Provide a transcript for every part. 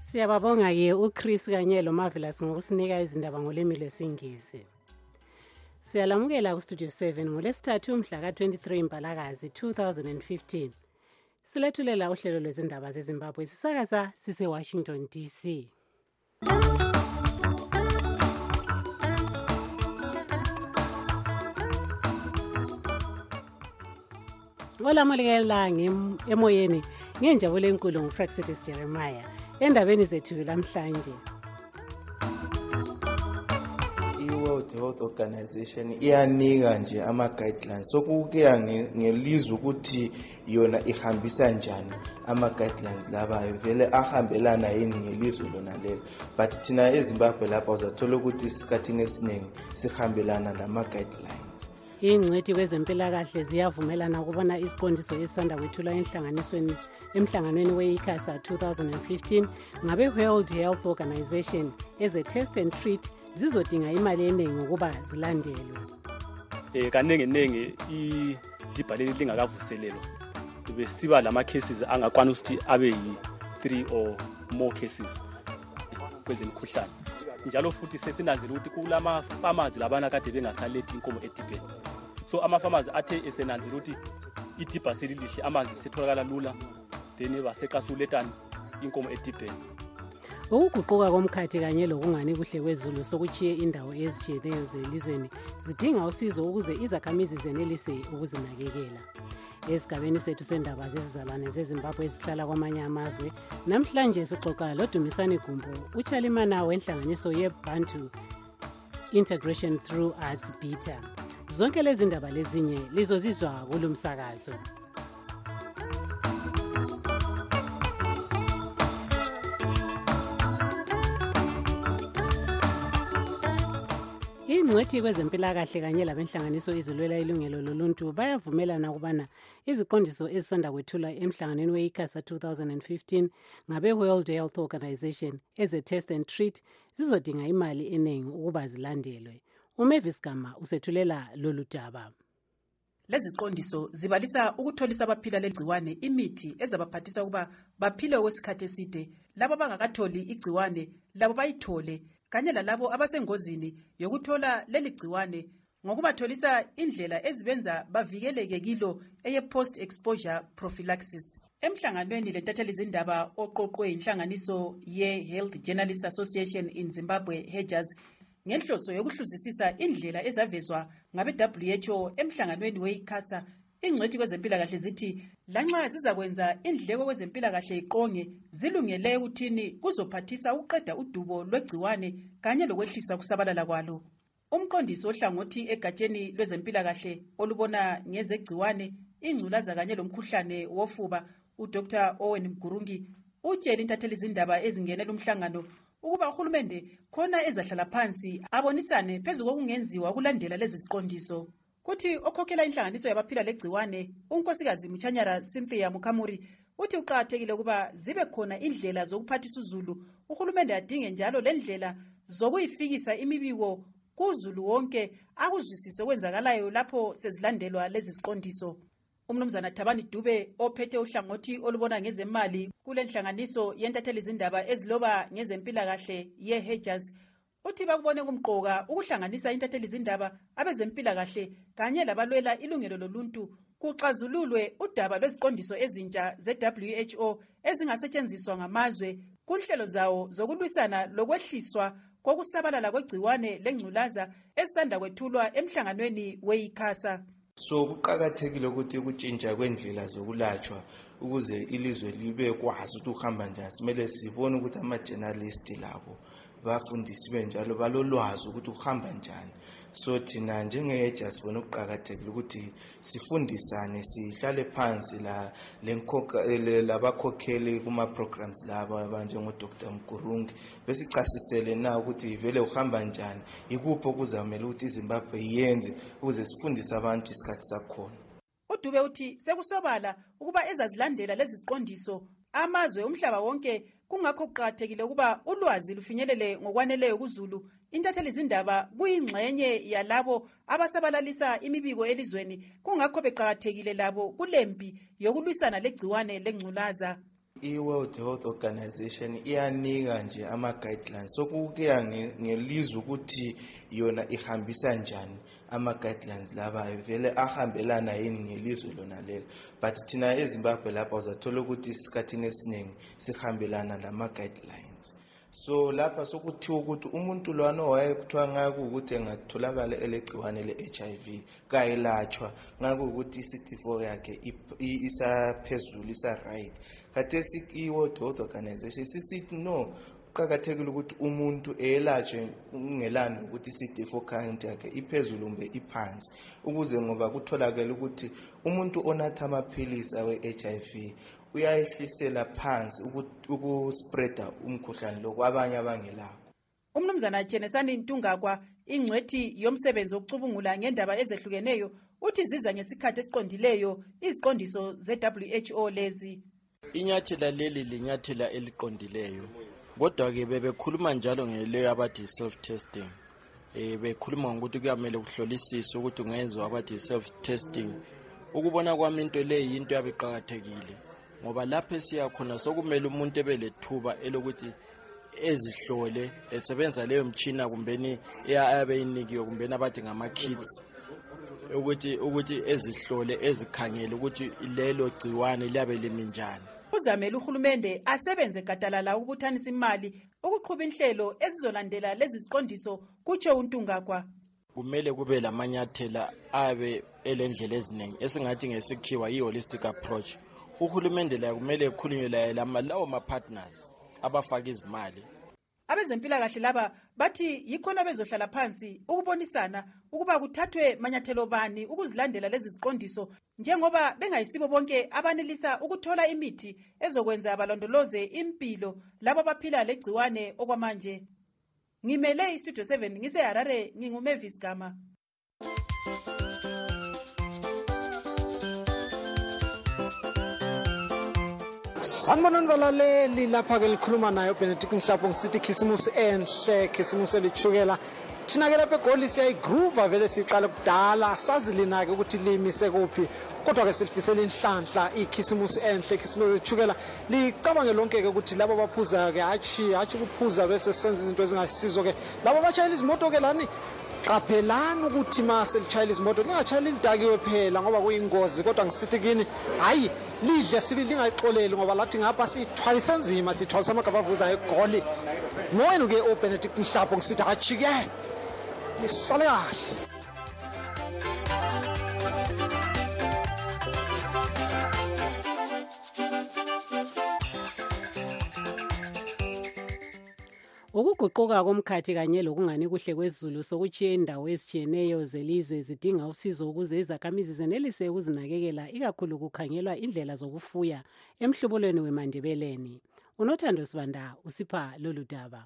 Siyababonga ke uChris kanye lo Marvelous ngokusinika izindaba ngolimi lwesingisi. Siyalamukela ku Studio 7 ngolesithathu umhla ka-23 Mpalakazi 2015. Silethulela uhlelo lwezindaba zeZimbabwe sisakaza sise Washington DC. Ngolamulekela emoyeni ngenjabulo enkulu nguFraxitis Jeremiah endabeni zethu lamhlanje. I-World Health Organization iyanika nje ama-guidelines sokuya ngelizwe ukuthi yona ihambisa njani ama-guidelines labayo vele ahambelana yini ngelizwe lona lelo, but thina eZimbabwe lapha uzathola ukuthi isikhathini esiningi sihambelana nama-guidelines. Ingcwethi kwezempilakahle ziyavumelana ukubona isiqondiso esisanda kwethula emhlanganweni we-ICASA 2015 ngabe-World Health Organization eze-test and treat zizodinga imali eningi ukuba zilandelwe. Kanengenenge idibha leli lingakavuselelwa besiba lama-cases angakwana ukuthi abe yi-3 or more cases kwezemikhuhlane. Njalo futhi sesinanzela ukuthi kulama-pharmacy labana kade bengasalethi inkomo edibheni. So ama-pharmacy athe esenanzela ukuthi idibha selilihle amanzi setholakala lula then baseqasuletani inkomo edibheni. Ukuguquka komkhathi kanye lokungani kuhle kwezulu sokuchiye indawo ezitshiyeneyo zelizweni zidinga usizo ukuze izakhamizi zenelise ukuzinakekela. Esigabeni sethu sendaba zezizalwane zeZimbabwe ezihlala kwamanye amazwe, namhlanje sixoxa loDumisani Gumbo, uchalimana wenhlanganiso yeBantu Integration Through Arts BITA. Zonke lezi ndaba lezinye lizozizwa kulumsakazo. Ingcwethi kwezempilakahle kanye labenhlanganiso izilwela ilungelo loluntu bayavumelana ukubana iziqondiso ezisanda kwethula emhlanganweni we-ICASA 2015 ngabe-World Health Organization eze-test and treat zizodinga imali eningi ukuba zilandelwe. uMavis Gama usethulela lolu daba. Lezi ziqondiso zibalisa ukutholisa abaphila legciwane imithi ezabaphathisa ukuba baphile okwesikhathi eside, labo abangakatholi igciwane labo bayithole, kanye lalabo abasengozini yokuthola leli gciwane ngokubatholisa indlela ezibenza bavikeleke kilo eye-post exposure prophylaxis. Emhlanganweni lentatheli zindaba oqoqwe inhlanganiso ye-Health Journalists Association in Zimbabwe HEJAZ ngenhloso yokuhluzisisa indlela ezavezwa ngabe-WHO emhlanganweni we-ICASA, ingcwethi kwezempilakahle zithi lanxa zizakwenza indleko kwezempilakahle iqonge zilungele ukuthini kuzophathisa ukuqeda udubo lwegciwane kanye lokwehlisa ukusabalala kwalo. Umqondisi ohlangothi egatsheni lwezempilakahle olubona ngezegciwane, ingculaza kanye lomkhuhlane wofuba, uDr. Owen Mgurungi utshela intatheli zindaba ezingenela umhlangano ukuba uhulumende khona ezahlala phansi abonisane phezu kokungenziwa kulandela lezi ziqondiso. Kuthi okhokhela inhlanganiso yabaphila legciwane, unkosikazi Mchanyara Cynthia Mukamuri uthi uqakathekile ukuba zibe khona indlela zokuphathisa uzulu, uhulumende adinge njalo lendlela zokuyifikisa imibiko kuzulu wonke akuzwisise okwenzakalayo lapho sezilandelwa lezi ziqondiso. Umnumzana Thabani Dube ophethe uhlangothi olubona ngezemali kule nhlanganiso yentatheli zindaba eziloba ngezempilakahle ye-HEJAZ uthi bakubone kumqoka ukuhlanganisa intatheli zindaba abezempilakahle kanye labalwela ilungelo loluntu kuxazululwe udaba lweziqondiso ezintsha ze-WHO ezingasetshenziswa ngamazwe kunhlelo zawo zokulwisana lokwehliswa kokusabalala kwegciwane lengculaza esisanda kwethulwa emhlanganweni we-ICASA. So kuqakathekile ukuthi ukutshintsha kwendlela zokulatshwa ukuze ilizwe libe kwazi ukuthi uhamba njani, simele sibone ukuthi ama-journalist labo bafundisi benjalo balolwazi ukuthi uhamba njani. So thina njenge-HEJAZ sibona ukuqakathekile ukuthi sifundisane, sihlale phansi labakhokheli kuma-programs labo abanjengo-Dr. Mgurungi besichasisele na ukuthi vele uhamba njani, ikuphi okuzamele ukuthi iZimbabwe yenze ukuze sifundise abantu isikhathi sakhona. uDube uthi sekusobala ukuba ezazilandela lezi ziqondiso amazwe umhlaba wonke, kungakho kuqakathekile ukuba ulwazi lufinyelele ngokwaneleyo kuzulu. Intatheli zindaba kuyingxenye yalabo abasabalalisa imibiko elizweni, kungakho beqakathekile labo kulempi yokulwisana legciwane lengculaza. i-World Health Organization iyanika nje ama-guidelines sokuya ngelizwe ukuthi yona ihambisa njani ama-guidelines labayo vele ahambelana yini ngelizwe lona lelo, but thina eZimbabwe lapha uzathola ukuthi isikhathini esiningi sihambelana lama-guidelines. So lapha sokuthiwa ukuthi umuntu lwana owayekuthiwa ngakuwukuthi engatholakala elegciwane le-HIV kayelatshwa ngakuwukuthi i-CD4 yakhe isaphezulu isa-right. Khathesi i-World Health Organization sisithi no, kuqakathekile ukuthi umuntu eyelatshwe ungelani ukuthi i-CD4 count yakhe iphezulu kumbe iphansi, ukuze ngoba kutholakala ukuthi umuntu onatha amaphilisi awe-HIV uyayehlisela phansi ukuspreada umkhuhlane lo kwabanye abangelakho. Umnumzana Chenesani Ntungagwa, ingcwethi yomsebenzi wokucubungula ngendaba ezehlukeneyo, uthi ziza ngesikhathi esiqondileyo iziqondiso ze-WHO lezi. Inyathela leli linyathela eliqondileyo, kodwa ke bebekhuluma njalo ngeleyo abathi self-testing. Bekhuluma ngokuthi kuyamele kuhlolisiswe ukuthi ungenzwa abathi self-testing. Ukubona kwami into leyi into yabiqhakathekile, ngoba lapho esiyakhona sokumele umuntu ebelethuba elokuthi ezihlole esebenza leyo mtshina kumbeni ayabe inikiwe kumbeni abathi ngama-kits ukuthi ezihlole ezikhangele ukuthi lelo gciwane liyabe limi njani. Uzamele uhulumende asebenze gadalala ukubuthanisa imali ukuqhuba inhlelo ezizolandela lezi ziqondiso, kutsho uNtungagwa. Kumele kube lamanyathela abe elendlela eziningi esingathi ngesikhiwa i-holistic approach. Uhulumende la kumele ekhulunywe lawo ma-partners abafaka izimali. Abezempilakahle laba bathi yikhona bezohlala phansi ukubonisana ukuba kuthathwe manyathelo bani ukuzilandela lezi ziqondiso, njengoba bengayisibo bonke abanelisa ukuthola imithi ezokwenza abalondoloze impilo labo abaphila legciwane okwamanje. Ngimele iStudio 7 ngiseHarare, nginguMavis Gama. Sanibonani balaleli, lapha ke likhuluma nayo Benedict Mhlapho ngisithi khisimusi enhle, khisimusi elithukela. Thina ke lapha eGoli siyayigroove vele siqala kudala, sazi lina ke ukuthi limise kuphi. Kodwa ke silifisela inhlanhla ikhisimusi enhle, khisimusi elithukela. Licabange lonke ke ukuthi labo baphuza ke hathi ukuphuza bese senza izinto ezingasizo ke. Labo bashayela izimoto ke lani qaphelani ukuthi mase lichayela izimoto lingachayela indakiwe phela ngoba kuyingozi, kodwa ngisithi kini hayi lidle sibili lingayixoleli ngoba lathi ngapha sithwalisa nzima, sithwalisa amagaba avuza eGoli. Ngoyena ke uBenedict Mhlapho ngisithi achike nisale kahle. Ukuguquka komkhathi kanye lokungani kuhle kwezulu sokutshiya indawo ezitshiyeneyo zelizwe zidinga usizo ukuze izakhamizi zenelise ukuzinakekela, ikakhulu kukhangelwa indlela zokufuya emhlubulweni weMandebeleni. UNothando Sibanda usipha lolu daba.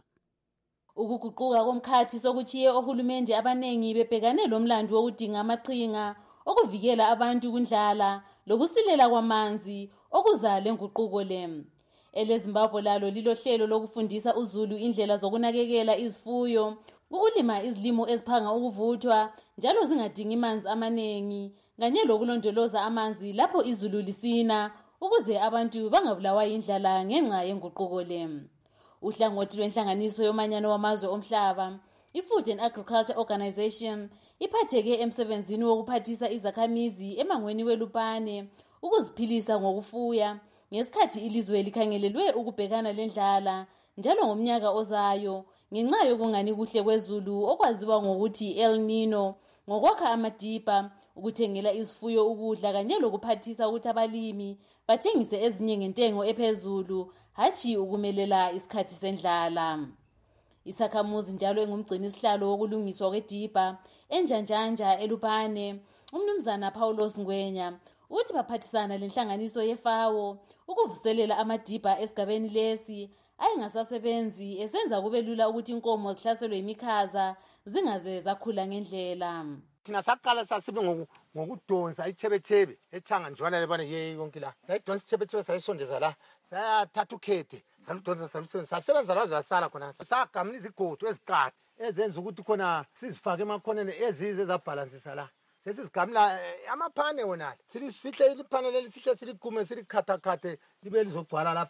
Ukuguquka komkhathi sokutshiye ohulumende abanengi bebhekane lomlando wokudinga amaqhinga okuvikela abantu kundlala lokusilela kwamanzi okuza lenguquko le. EleZimbabwe lalo lilohlelo lokufundisa uZulu indlela zokunakekela izifuyo, ukulima izilimo eziphanga ukuvuthwa njalo zingadingi amanzi amaningi, kanye lokulondoloza amanzi lapho izulu lisina ukuze abantu bangabulawa indlala ngenxa yenguquko le. Uhlangothi lwenhlanganiso yomanyano wamazwe omhlaba, iFood and Agriculture Organization, iphatheke emsebenzini wokuphathisa izakhamizi emangweni weLupane ukuziphilisa ngokufuya ngesikhathi ilizwe likhangelelwe ukubhekana lendlala njalo ngomnyaka ozayo ngenxa yokungani kuhle kwezulu okwaziwa ngokuthi El Nino, ngokwakha amadiba, ukuthengela izifuyo ukudla kanye lokuphathisa ukuthi abalimi bathengise ezinye ngentengo ephezulu hathi ukumelela isikhathi sendlala. Isakhamuzi njalo engumgcini sihlalo wokulungiswa kwediba enjanjanja eLupane, umnumzana Paulos Ngwenya, uthi baphathisana lenhlanganiso yeFAO ukuvuselela amadiba esigabeni lesi ayingasasebenzi esenza kube lula ukuthi inkomo zihlaselwe imikhaza zingaze zakhula ngendlela. Thina saqala sasibe ngokudonsa ichebechebe ethanga njwana lebane yonke la. Sayidonsa ichebechebe sayisondeza la. Sayathatha ukhethe, saludonsa salusebenzisa. Sasebenza la zasala khona. Sagamla izigodo eziqatha ezenza ukuthi khona sizifake emakhoneni ezize ezabhalansisa la. Sesizigamla amaphane wona. Sihle iliphane leli sihle siligume silikhatha libe lizogcwala lapha.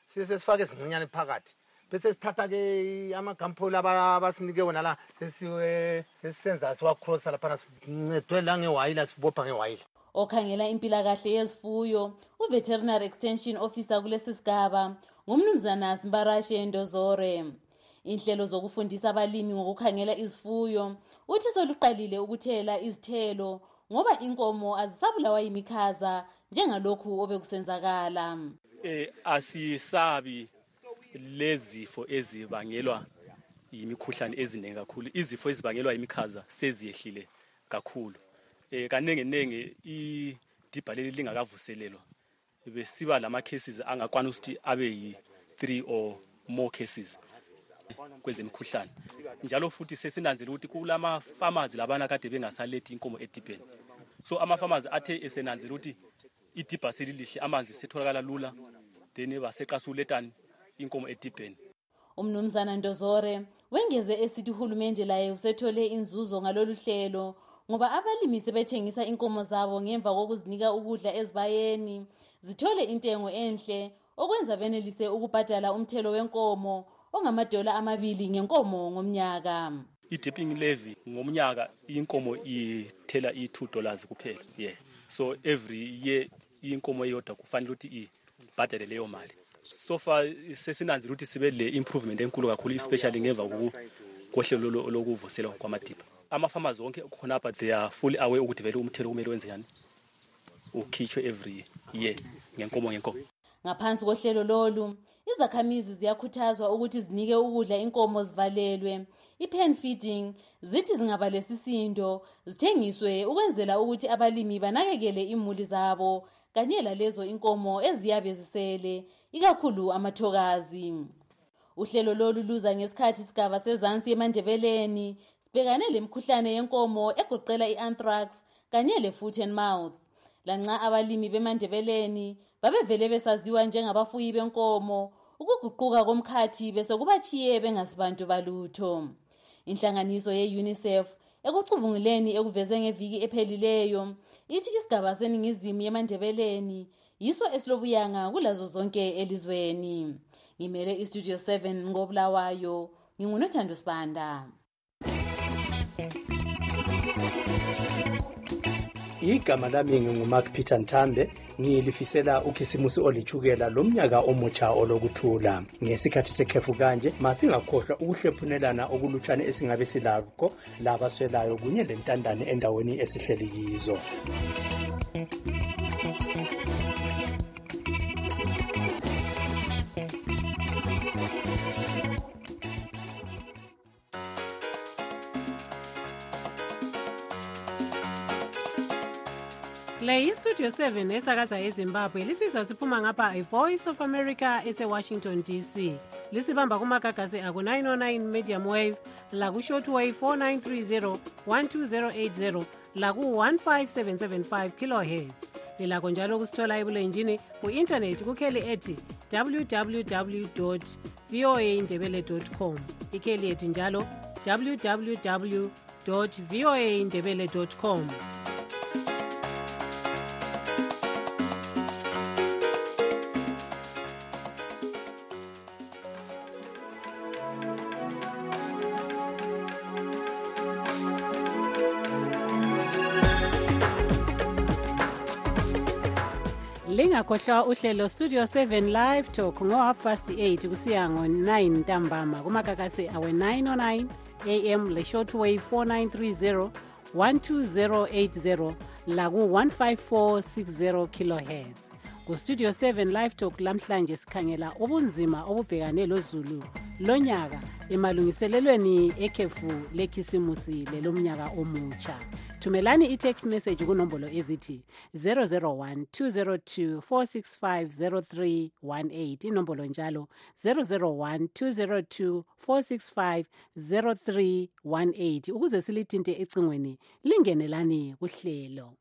sifake ezincinyane phakathi bese sithatha-ke amagampoli abasinike wona la sesisenza siwacrossa laphana sincedwe la ngewayila sibopha ngewayila. Okhangela impilakahle yezifuyo uveterinary extension officer kulesi sigaba ngumnumzana Simbarashe Ndozore. Inhlelo zokufundisa abalimi ngokukhangela izifuyo uthi soluqalile ukuthela izithelo ngoba inkomo azisabulawa yimikhaza njengalokhu obekusenzakala. Asisabi lezifo ezibangelwa yimikhuhlane eziningi kakhulu. Izifo ezibangelwa yimikhaza seziyehlile kakhulu. Kanengenenge idibha leli lingakavuselelwa besiba lama cases angakwana ukuthi abe yi3 or more cases kwezemikhuhlane. Njalo futhi sesinanzela ukuthi kulama farmers labana kade bengasalethi inkomo edibheni. So ama farmers athe esenanzela ukuthi idibha selilihle amanzi setholakala lula then baseqasa uletani inkomo edibheni. Umnumzana Ndozore wengeze esithi uhulumende laye usethole inzuzo ngalolu hlelo ngoba abalimi sebethengisa inkomo zabo ngemva kokuzinika ukudla ezibayeni zithole intengo enhle okwenza benelise ukubhadala umthelo wenkomo ongama$2 ngenkomo ngomnyaka. I-dipping levy ngomnyaka inkomo ithela $2 kuphela. Yeah. So every year inkomo eyodwa kufanele ukuthi ibhadale leyo mali. So far sesinanzela ukuthi sibe le improvement enkulu kakhulu especially ngemva kohlelo lokuvusela kwamadipha. Ama-farmers wonke khona but they are fully aware ukuthi vele umthelo kumele wenze njani ukhitshwe every year ngenkomo. Ngaphansi kohlelo lolu izakhamizi ziyakhuthazwa ukuthi zinike ukudla inkomo zivalelwe i-pen feeding zithi zingaba lesisindo zithengiswe ukwenzela ukuthi abalimi banakekele imuli zabo kanye lalezo inkomo eziyabe zisele ikakhulu amathokazi. Uhlelo lolu luza ngesikhathi sigaba sezansi eMandebeleni sibhekane lemikhuhlane yenkomo egoqela i-anthrax kanye le-foot and mouth. Lanxa abalimi beMandebeleni babevele besaziwa njengabafuyi benkomo ukuguquka komkhathi bese kubachiye bengasibantu balutho. Inhlanganiso ye-UNICEF ekucubunguleni ekuveze ngeviki ephelileyo ithi isigaba seningizimu yeMandebeleni yiso esilobuyanga kulazo zonke elizweni. Ngimele iStudio 7 ngobulawayo ngingunothando Sibanda. Igama lami nginguMark Peter Nthambe ngilifisela ukhisimusi olithukela lomnyaka omutsha olokuthula. Ngesikhathi sekhefu kanje masingakhohlwa ukuhlephunelana okulutshane esingabe silakho labaswelayo kunye lentandane endaweni esihleli kizo. Le iStudio 7 esakaza eZimbabwe lisizwa siphuma ngapha iVoice of America eseWashington DC. Lisibamba kumagagasi aku 909 medium wave laku shortwave 4930 12080 laku 15775 kilohertz. Lilakho njalo ukusithola ebulenjini ku-internet kukheli ethi www.voaindebele.com. Ikheli ethi njalo www.voaindebele.com. Lingakhohlwa uhlelo Studio 7 Live Talk ngo8:30 kusiya ngo9 ntambama kumakakase awe 909 AM le shortwave 4930 12080 laku 15460 kilohertz. Ku Studio 7 Live Talk lamhlanje sikhangela ubunzima obubhekane lozulu lonyaka emalungiselelweni ekhefu lekhisimusi lelomnyaka omutsha. Thumelani i-text message kunombolo ezithi 001-202-465-0318 inombolo njalo 001-202-465-0318 ukuze silithinte ecingweni lingenelani kuhlelo.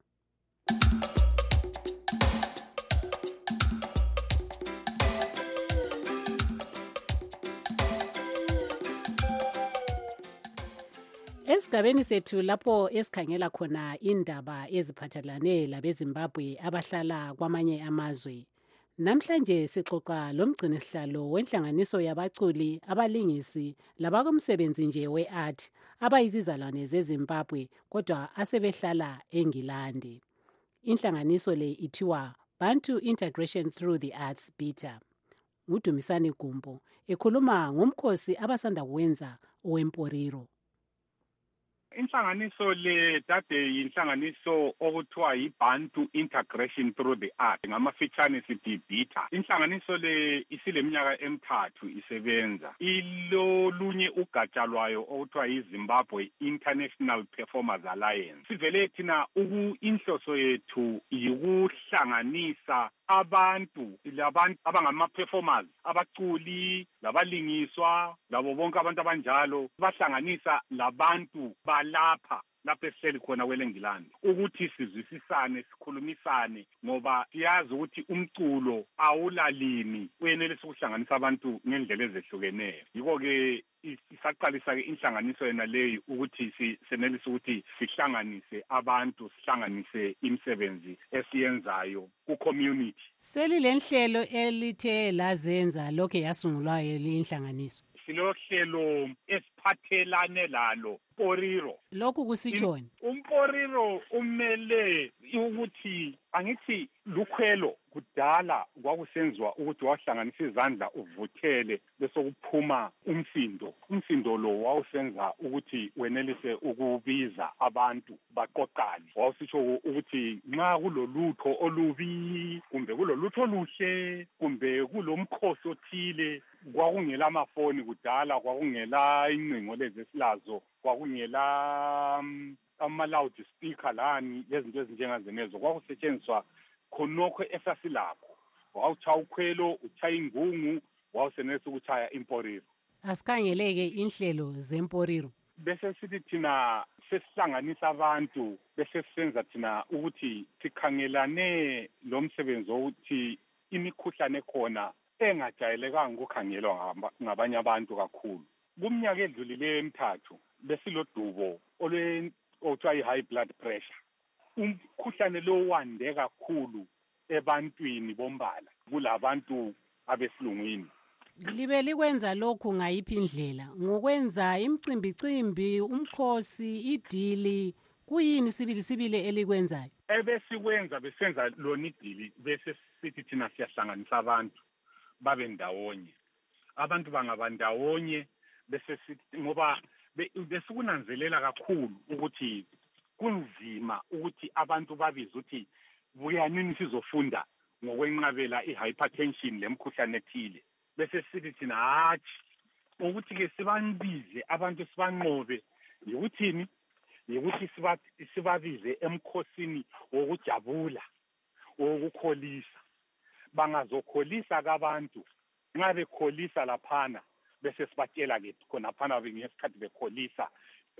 Esigabeni sethu lapho esikhangela khona indaba eziphathelane labeZimbabwe abahlala kwamanye amazwe. Namhlanje sixoxa lomgcini sihlalo wenhlanganiso yabaculi, abalingisi labakumsebenzi nje we-art abayizizalwane zeZimbabwe kodwa asebehlala eNgilandi. Inhlanganiso le ithiwa Bantu Integration Through the Arts BITA. Ngudumisani Gumbo ekhuluma ngomkhosi abasanda kuwenza owemporiro. Inhlanganiso le dade yinhlanganiso okuthiwa yiBantu Integration Through the Art, ngamafitshane sithi BITA. Inhlanganiso le isileminyaka emithathu isebenza. Ilolunye ugatsha lwayo okuthiwa yiZimbabwe International Performers Alliance. Sivele thina inhloso yethu yikuhlanganisa abantu abangama-performers, abaculi, labalingiswa, labo bonke abantu abanjalo, bahlanganisa labantu balapha esihleli khona kweleNgilandi, ukuthi sizwisisane, sikhulumisane, ngoba siyazi ukuthi umculo awulalimi, uyenelisa ukuhlanganisa abantu ngendlela ezehlukeneyo. Yiko-ke isaqalisa-ke inhlanganiso yena leyo ukuthi senelise ukuthi sihlanganise abantu, sihlanganise imisebenzi esiyenzayo ku-community. Selilenhlelo elithe lazenza lokho yasungulwayo linhlanganiso. Silohlelo esiphathelane lalo Poriro. Lokhu kusitshoni. Umporiro umele ukuthi angithi lukhwelo kudala kwakusenziwa ukuthi wahlanganisa izandla uvuthele bese kuphuma umsindo. Umsindo lo wawusenza ukuthi wenelise ukubiza abantu baqoqane. Wawusitsho ukuthi nxa kulolutho olubi kumbe kulolutho oluhle kumbe kulomkhosi othile, kwakungela amafoni kudala, kwakungela incingo lezi esilazo, kwakungela ama-loud speaker lani lezinto ezinjengazenezo, kwakusetshenziswa khonokho esasilakho. Wawutshaya ukhwelo, utshaya ingungu, wawusenelisa ukutshaya imporiro. Asikhangeleke inhlelo zemporiro. Bese sithi thina sesihlanganisa abantu, bese sisenza thina ukuthi sikhangelane lo msebenzi wokuthi imikhuhlane khona engajayelekanga ukukhangelwa ngabanye abantu kakhulu. Kumnyaka edlulileyo emithathu besilodubo okuthiwa i-high blood pressure. Umkhuhlane lo wande kakhulu ebantwini bombala kulabantu abesilungwini. Libe likwenza lokhu ngayiphi indlela? Ngokwenza imicimbicimbi, umkhosi, idili, kuyini sibili elikwenzayo? Ebesikwenza besenza lona idili bese sithi thina siyahlanganisa abantu babe ndawonye. Abantu bangabandawonye bese ngoba besikunanzelela kakhulu ukuthi kunzima ukuthi abantu babize ukuthi buyanini sizofunda ngokwenqabela i-hypertension lemkhuhlane ethile. Bese sithi thina hatshi ukuthi-ke sibanbize abantu sibanqobe yikuthini, yikuthi sibabize emkhosini wokujabula, wokukholisa. Bangazokholisa kabantu, nxa bekholisa laphana bese sibatshela-ke khonaphana ngesikhathi bekholisa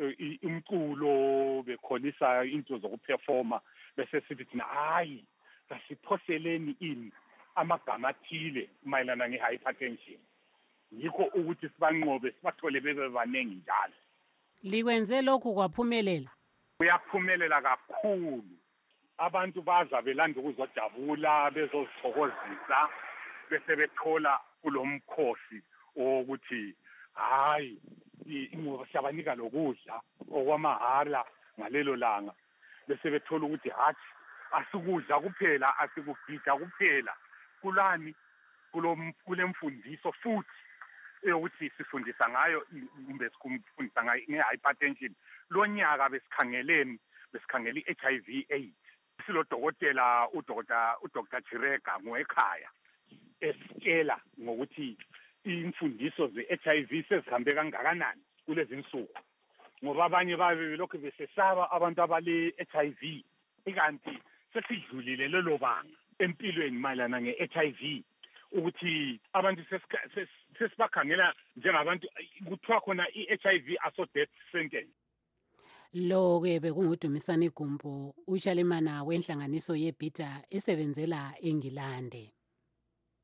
umculo, bekholisa into zokuperforma, bese sithi thina hayi kasiphoseleni ini amagama athile mayelana nge-hypertension. Yikho ukuthi sibanqobe, sibathole bebe baningi njalo. Likwenze lokhu kwaphumelela? Kuyaphumelela kakhulu. Abantu baza belanda ukuzojabula, bezozithokozisa, bese bethola kulo mkhosi ukuthi hayi ngoba siyabanika lokudla okwamahhala ngalelo langa. Bese bethola ukuthi hathi asikudla kuphela, asikugida kuphela, kulani kule mfundiso futhi ukuthi sifundisa ngayo kumbe sifundisa ngayo nge-hypertension. Lo nyaka besikhangela i-HIV AIDS. Silodokotela uDr. Chirega ngoekhaya esitshela ngokuthi imfundiso ze-HIV sezihambe kangakanani kulezi nsuku, ngoba abanye belokhu besesaba abantu abale-HIV, ikanti sesidlulile lelo banga empilweni mayelana nge-HIV ukuthi abantu sesibakhangela njengabantu kuthiwa khona i-HIV aso death sentence. Lo-ke bekungudumisani Gumbo, utshalimana wenhlanganiso yeBITA esebenzela eNgilande.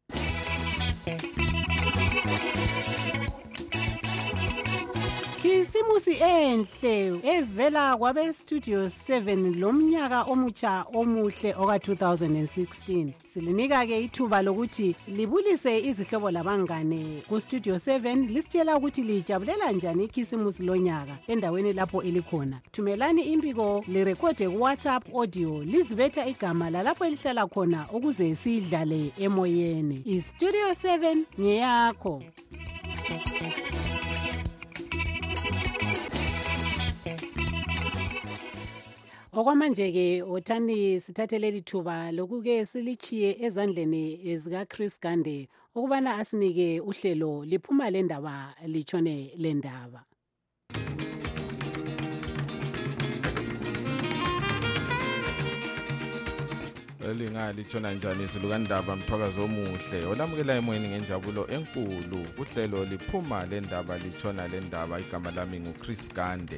Kiss ikhisimusi enhle evela kwabe Studio 7 lomnyaka omutsha omuhle oka 2016. Silinika ke ithuba lokuthi libulise izihlobo labangane ku Studio 7 lisitshela ukuthi lijabulela njani ikhisimusi lonyaka endaweni lapho elikhona. Thumelani impiko lirekhode ku WhatsApp audio lizibetha igama lalapho elihlala khona ukuze sidlale emoyeni. iStudio 7 ngeyakho. Okwamanje ke othani sithathe leli thuba lokuke silichiye ezandleni zika Chris Gande ukubana asinike uhlelo liphuma lendaba lichone lendaba. Elingali tshona njani izilukandaba mthwakazo omuhle olamukela emoyeni ngenjabulo enkulu uhlelo liphuma lendaba lichona lendaba igama lami nguChris Gande.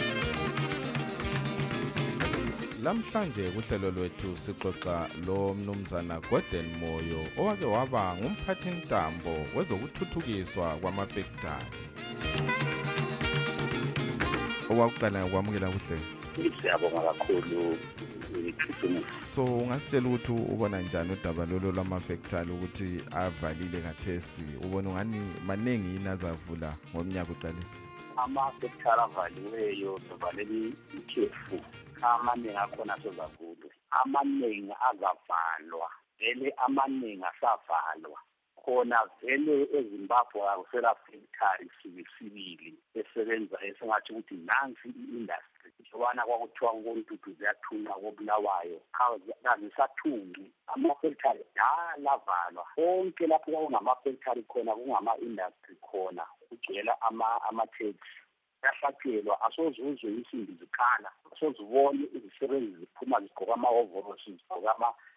Lamhlanje kuhlelo lwethu sixoxa lo mnumzana Gordon Moyo owake waba ngumphathintambo wezokuthuthukiswa kwamafektari. Owakuqala ukwamukela kuhlelo. Siyabonga kakhulu. So ungasitshela ukuthi ubona njani udaba lolo lwamafektari ukuthi avalile kathesi ubona ngani manengi inazavula ngomnyaka uqalisa. Amafektari avaliweyo bavaleli ikhefu amaningi akhona sozavulwe amaningi azavalwa vele amaningi asavalwa khona vele eZimbabwe akusela factory sibili esebenza esengathi ukuthi nansi i-industry njobana kwakuthiwa ngoNtuthu ziyathunywa koBulawayo kazisathungi amafactory dala avalwa konke lapho kwakungamafactory khona kungama-industry khona kugcwela ama-taxi yahlatshelwa asozuzwe insimbi zikhala asozibone izisebenzi ziphuma zigqoka ama-overalls zigqoka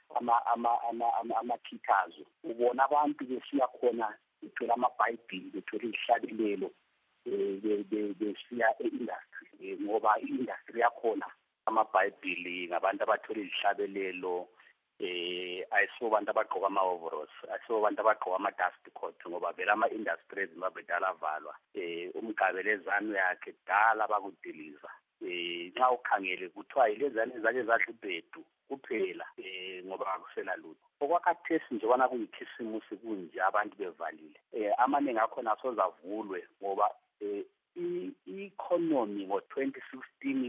ama-kitazo ubona abantu besiya khona bethwele amabhayibhili bethwele izihlabelelo besiya e-industry ngoba i-industry yakhona amabhayibhili ngabantu abathwele izihlabelelo ayisibo abantu abagqoka ama-overalls ayisibo abantu abagqoka ama-dust coat ngoba vele ama-industries mabedala avalwa umgabelezane yakhe dala bakudiliza nxa ukhangele kuthiwa yilezane zake zadla ubhedu kuphela ngoba akusela lutho okwakhathesi njebana kuyikhisimusi kunje abantu bevalile amaningi akhona asozavulwe ngoba i-economy ngo-2016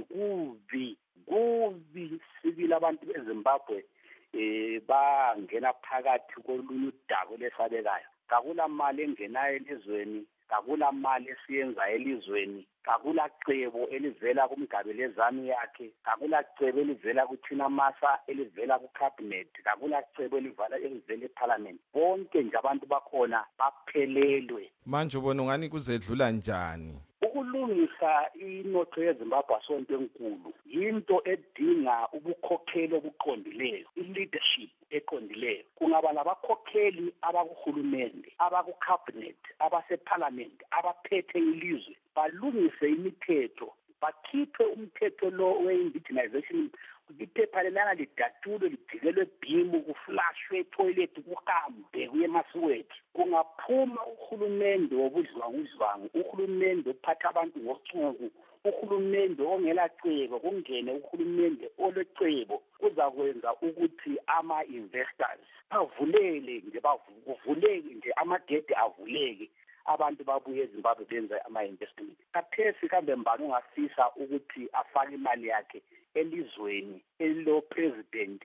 kubi sibili abantu beZimbabwe bangena phakathi kolunye udako lesabekayo kakula mali engenayo elizweni kakula mali esiyenza elizweni kakula cebo elivela kumgabelezane yakhe kakula cebo elivela kuThina Masa elivela kucabinet kakula cebo elivela eParliament bonke nje abantu bakhona baphelelwe manje ubona ngani kuzedlula njani ukulungisa inotho yeZimbabwe asonto enkulu yinto edinga ubukhokheli obuqondileyo i-leadership eqondileyo kungaba labakhokheli abakuhulumende abakucabinet abaseParliament abaphethe ilizwe balungise imithetho bakhiphe umthetho lo we-indigenization iphepha lelana lidatulwe lijikelwe bhimu kuflashwe etoilet kuhambe kuye emasiwethi kungaphuma uhulumende wobudlwangudlwangu uhulumende ophatha abantu ngocuku uhulumende ongela cebo kungene uhulumende olecebo kuzakwenza ukuthi ama-investors bavuleke nje amagede avuleke abantu babuye eZimbabwe benza ama-investment kathesi kambe mbani ungafisa ukuthi afake imali yakhe elizweni elilo-president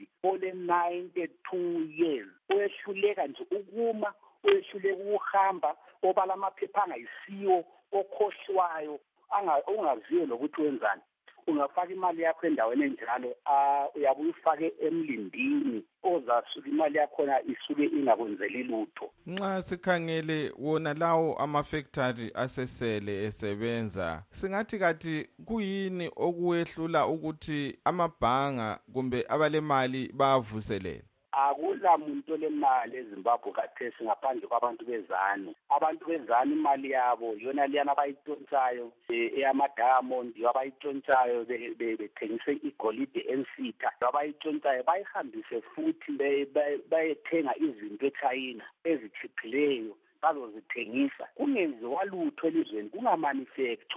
ole-92 years oyehluleka nje ukuma oyehluleka ukuhamba obala amaphepha angayisiwo okhohlwayo ungaziyo nokuthi wenzani ungafaka imali yakho endaweni enjalo uyabe uyifake emlindini ozasuka imali yakhona isuke ingakwenzeli lutho nxa sikhangele wona lawo amafactory asesele esebenza singathi kathi kuyini okuyehlula ukuthi amabhanga kumbe abalemali bavuselele akula muntu olemali eZimbabwe kathesi ngaphandle kwabantu bezanu abantu bezanu imali yabo yona liyana abayitshontshayo eyama-diamond abayitshontshayo bethengise igolide ensitha abayitshontshayo bayihambise futhi bayethenga izinto eChina ezithiphileyo bazozithengisa kungenziwa lutho elizweni kungamanufacture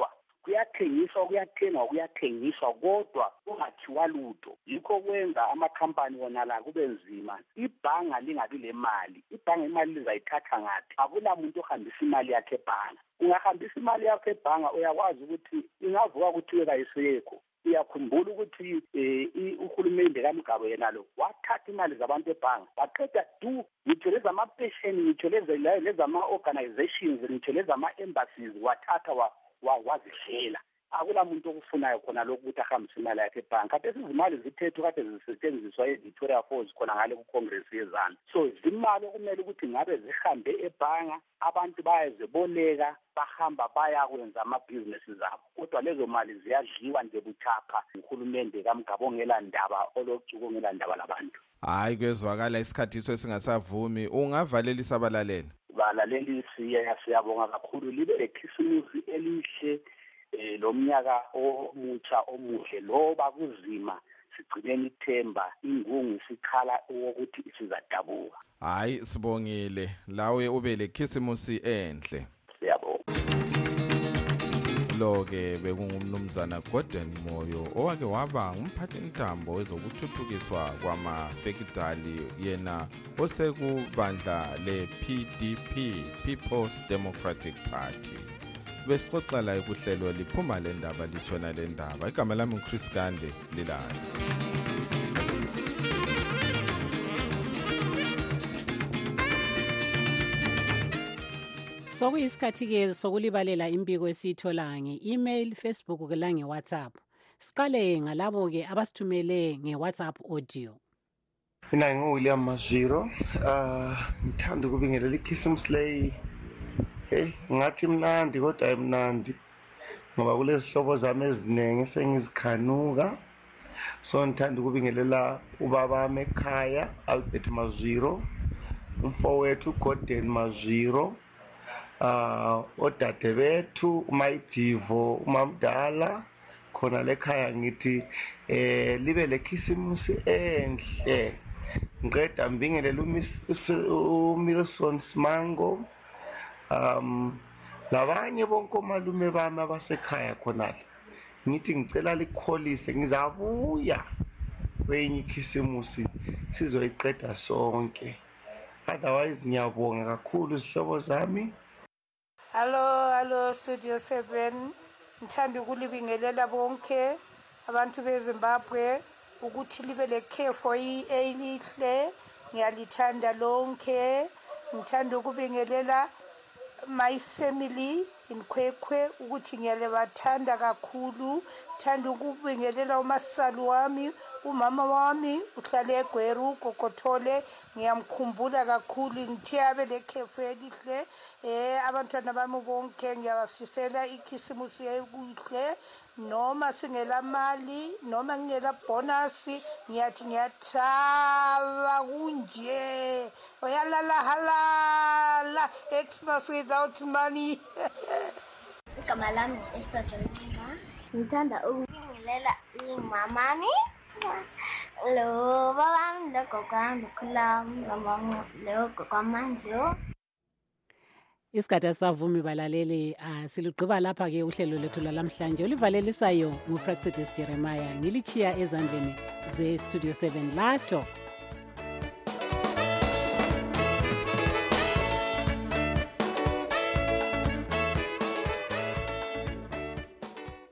kuyathengiswa kodwa kungathiwa lutho. Yikho kwenza amakhampani wona la kube nzima. Ibhanga lingabi le mali, ibhanga imali lizayithatha ngaphi? Akula muntu ohambisa imali yakhe ebhanga. Ungahambisa imali yakhe ebhanga uyakwazi ukuthi ingavuka kuthiwe kayisekho. Uyakhumbula ukuthi uhulumende kaMgabo yena lo wathatha imali zabantu ebhanga waqeda ngitsho lezi ama-pension, ngitsho lezi ama-organizations, ngitsho lezi ama-embassies wathatha wazihlela. Akula muntu okufunayo khona lokhu ukuthi ahambise imali yakhe ebhanga. Kade izimali zithethwe kade zisetshenziswa eVictoria Falls khona ngale kuCongress yezana. So izimali okumele ukuthi ngabe zihambe ebhanga, abantu bayaziboleka bahamba bayakwenza amabhizinesi zabo. Kodwa lezo mali ziyadliwa nje buthapha uhulumende kaMgabo ongela ndaba olocuko ongela ndaba labantu. Hayi kwezwakala isikhathiso esingasavumi. Ungavalelisa abalaleli? Balaleli siyabonga kakhulu, libe lekhisimusi elihle lo mnyaka omutsha omuhle loba kuzima sigcineni ithemba ingungu sikhala ukuthi sizadabuka. Hayi sibongile lawe ube lekhisimusi enhle. Siyabonga. Lo-ke bekungumnumzana Gordon Moyo owake waba ngumphathintambo wezokuthuthukiswa kwamafekitali yena osekubandla le-PDP, People's Democratic Party. Besixoxa la kuhlelo liphuma le ndaba litshona le ndaba. Igama lami uChris Kande lilayo. Sokuyisikhathi-ke sokulibalela impiko esiyithola nge-email, Facebook la nge-WhatsApp. Siqale ngalabo-ke abasithumele nge-WhatsApp audio. Mina ngiWilliam Maziro, ngithanda ukubingelela ikhisimusi leyi. Ngathi mnandi kodwa ayimnandi ngoba kulezi hlobo zami eziningi sengizikhanuka. So ngithanda ukubingelela ubaba wami ekhaya Albert Maziro, umfowethu Gordon Maziro, odade bethu uMayidivo, uMamdala khona lekhaya. Ngithi libe lekhisimusi enhle. Ngiqeda ngibingelela uMilson Simango, labanye bonke omalume bami abasekhaya khonale. Ngithi ngicela likholise ngizabuya kwenye ikhisimusi sizoyiqeda sonke. Otherwise ngiyabonga kakhulu izihlobo zami. Hello Studio 7. Ngithanda ukulibingelela bonke abantu beZimbabwe ukuthi libe lekhefu elihle. Ngiyalithanda lonke. Ngithanda ukubingelela my family in Kwekwe ukuthi ngiyalebathanda kakhulu. Ngithanda ukubingelela umasali wami, umama wami uhlale eGweru Kokothole. Ngiyamkhumbula kakhulu. Ngithi abe lekhefu elihle. Abantwana bami bonke ngiyabafisela ikhisimusi elihle. Noma singela mali noma ngela bonus ngiyathi ngiyathaba kunje. Oyalala halala Xmas without money. Igama lami eSajonina. Ngithanda ukubingelela imamami. Lo baba ngogogo wami khula ngomama lo gogo manje. Isikhathi asavumi balaleli, silugqiba lapha-ke uhlelo lethu lalamhlanje. Olivalelisayo nguPraxedis Jeremiah, ngilichiya ezandleni ze-Studio 7 Live Talk.